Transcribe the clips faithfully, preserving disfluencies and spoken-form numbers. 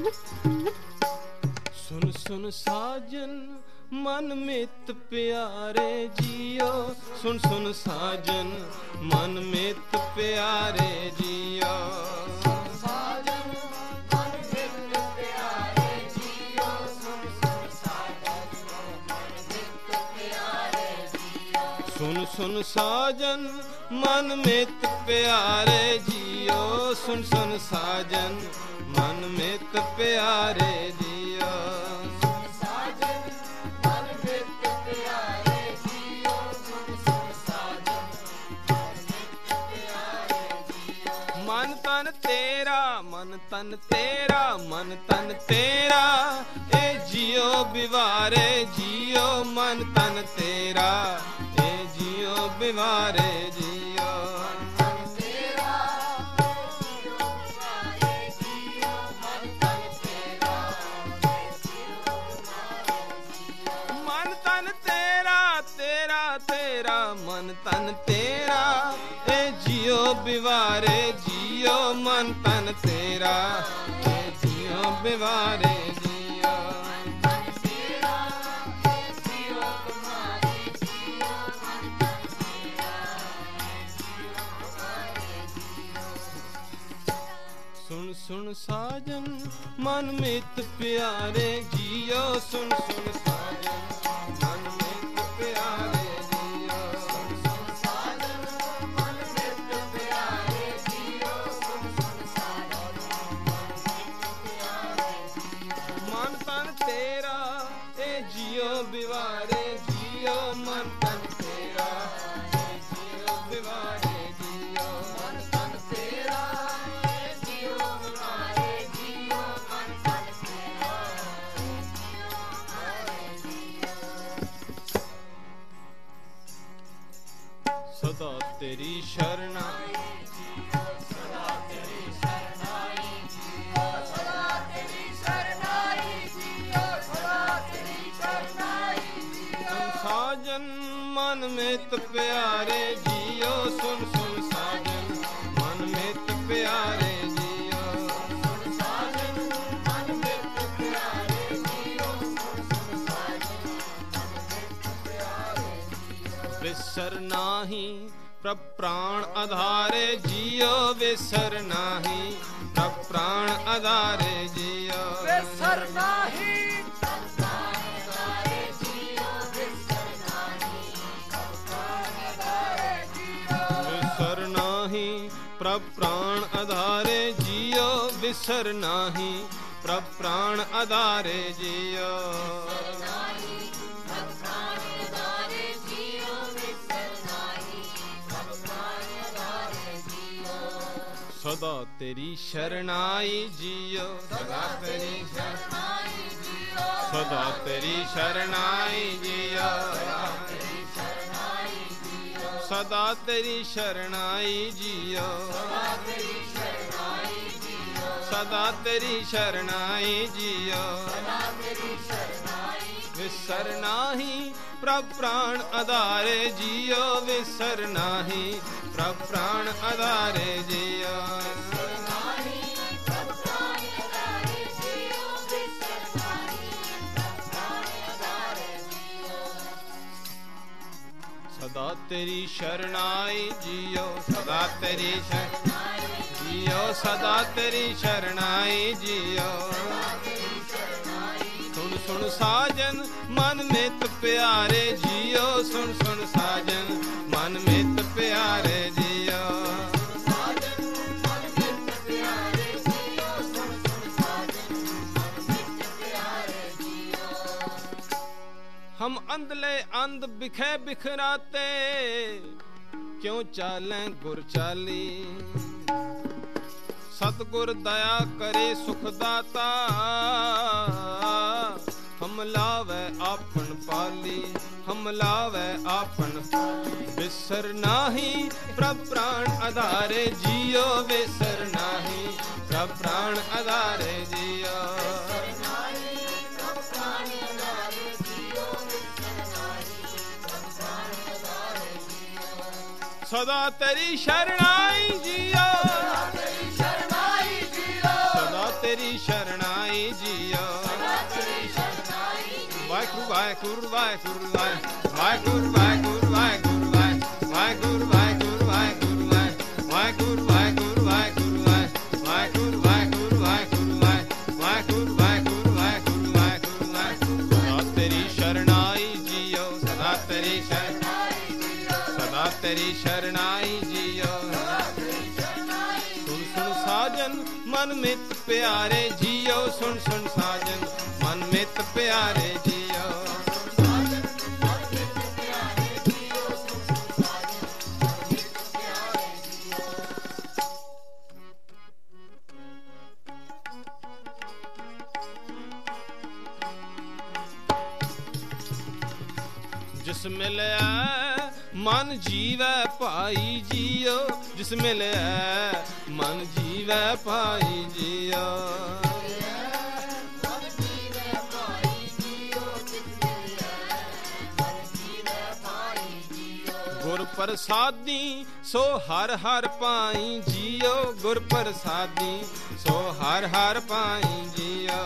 ਸੁਨ ਸੁਨ ਸਾਜਨ ਮਨ ਮਿੱਤ ਪਿਆਰੇ ਜੀਓ, ਸੁਨ ਸੁਨ ਸਾਜਨ ਮਨ ਮਿੱਤ ਪਿਆਰੇ ਜੀਓ। ਸਾਜਨ ਮਨ ਮਿੱਤ ਪਿਆਰੇ ਜੀਓ, ਸੁਨ ਸੁਨ ਸਾਜਨ ਮਨ ਮਿੱਤ ਪਿਆਰੇ ਜੀਓ। ਸੁਨ ਸੁਨ ਸਾਜਨ ਮਨ ਮਿੱਤ ਪਿਆਰੇ ਜੀਓ, ਸੁਨ ਸੁਨ ਸਾਜਨ ਮਨ ਮਿੱਤ ਪਿਆਰੇ ਜੀਓ। ਮਨ ਤਨ ਤੇਰਾ, ਮਨ ਤਨ ਤੇਰਾ, ਮਨ ਤਨ ਤੇਰਾ, ਏ ਜੀਓ ਬਿਵਾਰੇ ਜੀਓ। ਮਨ ਤਨ ਤੇਰਾ, ਏ ਜੀਓ ਬਿਵਾਰੇ ਜੀਓ। ਮਨ ਤੇਰਾ, ਏ ਜੀਓ ਬਿਵਾਰੇ ਜੀਓ। ਮਨ ਤਨ ਤੇਰਾ, ਏ ਜੀਓ ਬਿਵਾਰੇ ਜੀਓ। ਮਨ ਤਨ ਤੇਰਾ, ਤੇਰਾ ਤੇਰਾ, ਮਨ ਤਨ ਤੇਰਾ, ਏ ਜੀਓ ਬਿਵਾਰੇ ਜੀਓ। ਮਨ ਤਨ ਤੇਰਾ, ਏ ਜੀਓ ਬਿਵਾਰੇ ਜੀਓ। ਮਨ ਤੇਰਾ, ਏ ਜੀਓ ਬਿਵਾਰੇ ਜੀਓ। ਮਨ ਤਨ ਤੇਰਾ, ਏ ਜੀਓ ਬਿਵਾਰੇ ਜੀਓ। ਸੁਣ ਸੁਣ ਸਾਜਨ ਮਨ ਮਿੱਤ ਪਿਆਰੇ ਜੀਓ, ਸੁਣ ਸੁਣ ਸਾਜਨ ਮਨ ਮਿੱਤ ਪਿਆਰੇ ਜੀਓ। ਸੁਨ ਸੁਨ ਸਾਜਨ ਮਨ ਮਿੱਤ ਪਿਆਰੇ ਜੀਓ। ਸੁਨ ਸੁਨ ਸਾਜਨ ਮਨ ਮਿੱਤ ਪਿਆਰੇ ਜੀਓ। ਮਨ ਤਨ ਤੇਰਾ, ਏ ਜੀਓ ਬਿਵਾਰੇ ਜੀਓ। ਮਨ ਤਨ ਤੇਰਾ, ਏ ਜੀਓ ਬਿਵਾਰੇ ਜੀਓ। ਮਨ ਤਨ ਤੇਰਾ, ਏ ਜੀਓ ਬਿਵਾਰੇ ਜੀਓ। ਮਨ ਤਨ ਤੇਰਾ, ਏ ਜੀਓ ਬਿਵਾਰੇ ਜੀਓ। ਸਦਾ ਤੇਰੀ ਸ਼ਰਨਾ, ਸਦਾ ਤੇਰੀ ਸ਼ਰਨਾਈ ਜੀਓ। ਸਦਾ ਤੇਰੀ ਸ਼ਰਨਾਈ ਜੀਓ। ਸਦਾ ਤੇਰੀ ਸ਼ਰਨਾਈ ਜੀਓ। ਸਾਜਨ ਮਨ ਮਿੱਤ ਪਿਆਰੇ ਜੀਓ। ਸੁਨ ਸੁਨ ਸਾਜਨ ਮਨ ਮਿੱਤ ਪਿਆਰੇ ਜੀਓ। ਸੁਨ ਸਾਜਨ ਮਨ ਮਿੱਤ ਪਿਆਰੇ ਜੀਓ। ਸੁਨ ਸੁਨ ਸਾਜਨ ਮਨ ਮਿੱਤ ਪਿਆਰੇ ਜੀਓ। ਵਿਸਰ ਨਾਹੀ ਪ੍ਰਭ ਪ੍ਰਾਣ ਆਧਾਰੇ ਜੀਓ। ਵਿਸਰ ਨਾਹੀ ਪ੍ਰਭ ਪ੍ਰਾਣ ਆਧਾਰੇ ਜੀਓ। ਵਿਸਰ ਨਾਹੀ ਪ੍ਰਭ ਪ੍ਰਾਣ ਆਧਾਰੇ ਜੀਓ। ਵਿਸਰ ਨਾਹੀ ਪ੍ਰਭ ਪ੍ਰਾਣ ਆਧਾਰੇ ਜੀਓ। ਵਿਸਰ ਨਾਹੀ ਪ੍ਰਭ ਪ੍ਰਾਣ ਆਧਾਰੇ ਜੀਓ। ਵਿਸਰ ਨਾਹੀ ਪ੍ਰਭ ਪ੍ਰਾਣ ਆਧਾਰੇ ਜੀਓ। ਨਾਹੀ ਪ੍ਰਭ ਪ੍ਰਾਣ ਆਧਾਰੇ ਜੀਓ। ਵਿਸਰ ਨਾਹੀ ਪ੍ਰਭ ਪ੍ਰਾਣ ਆਧਾਰੇ ਜੀਓ। ਸਦਾ ਤੇਰੀ ਸ਼ਰਨਾਈ ਜੀਓ। ਸਦਾ ਤੇਰੀ ਸ਼ਰਨਾਈ ਜੀਓ। ਸਦਾ ਤੇਰੀ ਸ਼ਰਨਾਈ ਜੀਓ। ਤੇਰੀ ਸ਼ਰਨਾਈ ਜੀਓ। ਸਦਾ ਤੇਰੀ ਸ਼ਰਨਾਈ ਜੀਓ। ਸਦਾ ਤੇਰੀ ਸ਼ਰਨਾਈ ਜੀਓ। ਸਦਾ ਤੇਰੀ ਸ਼ਰਨਾਈ ਜੀਓ। ਸਦਾ ਤੇਰੀ ਸ਼ਰਨਾਈ ਵਿਸਰ ਨਾਹੀ ਪ੍ਰਭ ਪ੍ਰਾਣ ਆਧਾਰੇ ਜੀਓ। ਵਿਸਰ ਨਾਹੀ ਪ੍ਰਭ ਪ੍ਰਾਣ ਆਧਾਰੇ ਜੀਓ। ਨਾਹੀ ਪ੍ਰਭ ਪ੍ਰਾਣ ਆਧਾਰੇ ਜੀਓ। ਵਿਸਰ ਨਾਹੀ ਪ੍ਰਭ ਪ੍ਰਾਣ ਆਧਾਰੇ ਜੀਓ। ਸਦਾ ਤੇਰੀ ਸ਼ਰਨਾਈ ਜੀਓ। ਸਦਾ ਤੇਰੀ ਸ਼ਰਨਾਈ ਜੀਓ। ਸਦਾ ਤੇਰੀ ਸ਼ਰਨਾਈ ਜੀਓ। ਸੁਣ ਸੁਣ ਸਾਜਨ ਮਨ ਮਿੱਤ ਪਿਆਰੇ ਜੀਓ। ਸੁਣ ਸੁਣ ਸਾਜਨ ਮਨ ਮਿੱਤ ਪਿਆਰੇ ਜੀਓ। ਸਾਜਨ ਮਨ ਮਿੱਤ ਪਿਆਰੇ ਜੀਓ। ਸੁਣ ਸੁਣ ਸਾਜਨ ਮਨ ਮਿੱਤ ਪਿਆਰੇ ਜੀਓ। ਹਮ ਅੰਧਲੇ ਅੰਧ ਬਿਖੇ ਬਿਖਰਾਤੇ, ਕਿਉਂ ਚਾਲੈ ਗੁਰ ਚਾਲੀ। ਸਤਿਗੁਰ ਦਇਆ ਕਰੇ ਸੁਖ ਦਾਤਾ, ਹਮ ਲਾਵੈ ਆਪਨ ਪਾਲੀ। ਹਮ ਲਾਵੈ ਆਪਨ ਵਿਸਰ ਨਾਹੀ ਪ੍ਰਭ ਪ੍ਰਾਣ ਆਧਾਰੇ ਜੀਓ। ਵਿਸਰ ਨਾਹੀ ਪ੍ਰਭ ਪ੍ਰਾਣ ਆਧਾਰੇ ਜੀਓ। ਸਦਾ ਤੇਰੀ ਸ਼ਰਨਾਈ ਜੀਓ। ਤੇਰੀ ਸ਼ਰਨਾਈ ਜੀਓ। ਸਦਾ ਤੇਰੀ ਸ਼ਰਣਾਈ ਜੀਓ ਵਾਹਿਗੁਰੂ ਵਾਹਿਗੁਰੂ ਵਾਹਿਗੁਰੂ ਵਾਹਿਗੁਰੂ ਵਾਹਿਗੁਰੂ ਵਾਹਿਗੁਰੂ ਵਾਹਿਗੁਰੂ ਵਾਹਿਗੁਰੂ ਵਾਹਿਗੁਰੂ ਵਾਹਿਗੁਰੂ ਵਾਹਿਗੁਰੂ ਵਾਹਿਗੁਰੂ ਵਾਹਿਗੁਰੂ ਵਾਹਿਗੁਰੂ ਵਾਹਿਗੁਰੂ ਵਾਹਿਗੁਰੂ ਵਾਹਿਗੁਰੂ ਵਾਹਿਗੁਰੂ ਵਾਹਿਗੁਰੂ ਸਦਾ ਤੇਰੀ ਸ਼ਰਣਾਈ ਜੀਓ ਸਦਾ ਤੇਰੀ ਸ਼ਰਣਾਈ ਸਦਾ ਤੇਰੀ ਸ਼ਰਣਾਈ ਜੀਓ ਸੁਣ ਸੁਣ ਸਾਜਨ ਮਨ ਮਿੱਤ ਪਿਆਰੇ ਜੀਓ ਸੁਣ ਸੁਣ ਸਾਜਨ ਮਨ ਮਿੱਤ ਪਿਆਰੇ ਜੀਓ ਜਿਸ ਮਿਲਿਆ ਮਨ ਜੀਵੈ ਭਾਈ ਜੀਓ ਜਿਸ ਮਿਲਿਆ ਮਨ ਜੀਵੈ ਭਾਈ ਜੀਓ ਗੁਰ ਪ੍ਰਸਾਦੀ ਸੋ ਹਰ ਹਰ ਪਾਈ ਜੀਓ ਗੁਰ ਪ੍ਰਸਾਦੀ ਸੋ ਹਰ ਹਰ ਪਾਈ ਜੀਓ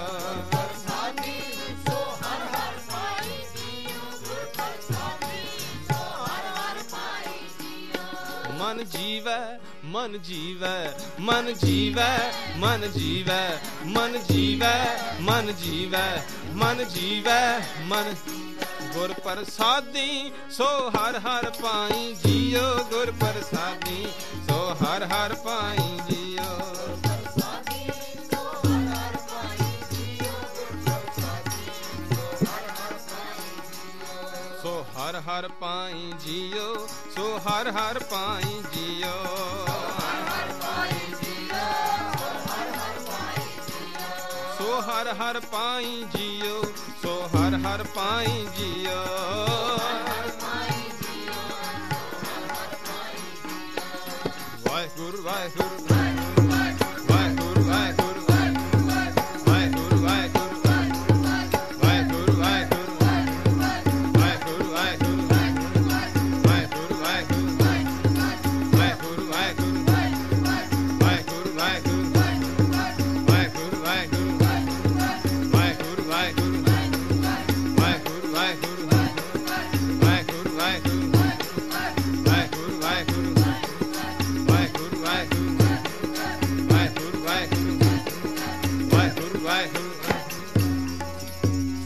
ਮਨ ਜੀਵੈ ਮਨ ਜੀਵੈ ਮਨ ਜੀਵੈ ਮਨ ਜੀਵੈ ਮਨ ਜੀਵੈ ਮਨ ਜੀਵੈ ਮਨ ਜੀਵੈ ਮਨ ਗੁਰ ਪ੍ਰਸਾਦੀ ਸੋ ਹਰ ਹਰ ਪਾਈ ਜੀਓ ਗੁਰ ਪ੍ਰਸਾਦੀ ਸੋ ਹਰ ਹਰ ਪਾਈ ਜੀਓ ਸੋ ਹਰ ਹਰ ਪਾਈ ਜੀਓ ਸੋ ਹਰ ਹਰ ਪਾਈ ਜੀਓ ਸੋ ਹਰ ਹਰ ਪਾਈ ਜੀਓ ਸੋ ਹਰ ਹਰ ਪਾਈ ਜੀਓ ਵਾਹਿਗੁਰੂ ਵਾਹਿਗੁਰੂ ਵਾਹਿਗੁਰੂ ਵਾਹਿਗੁਰੂ ਵਾਹਿਗੁਰੂ